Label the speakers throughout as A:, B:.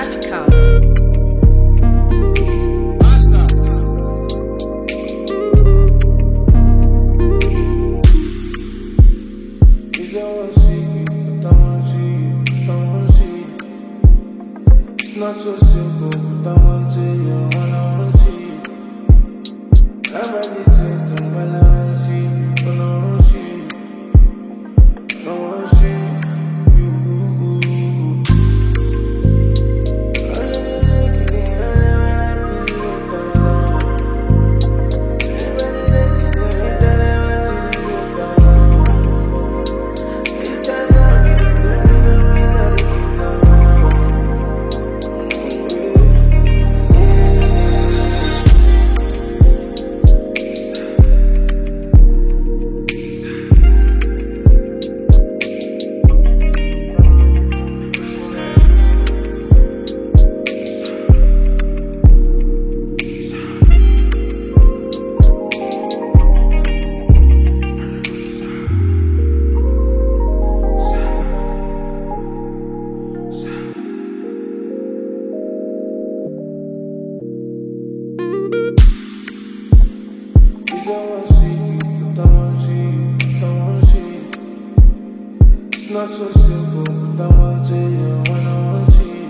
A: VeggieMusics.com.
B: It's not so simple, but I want to you when I want to see you. I'm ready to when I want to see you, when I want to see you. I want to see you. It's not so simple, but I want to you when I want to see you.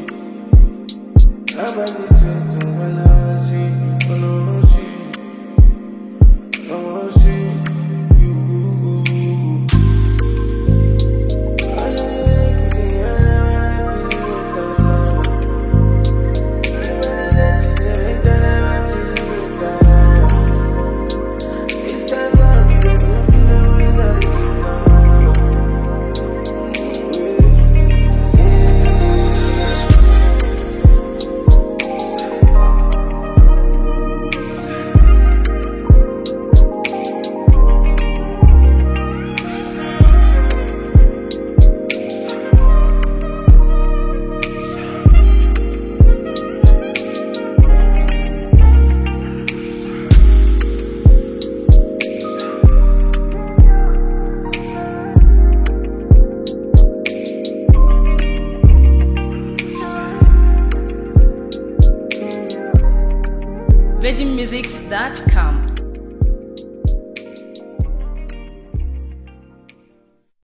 B: I'm ready to when I want to see you, when I want to see you. I want to see you.
A: VeggieMusics.com.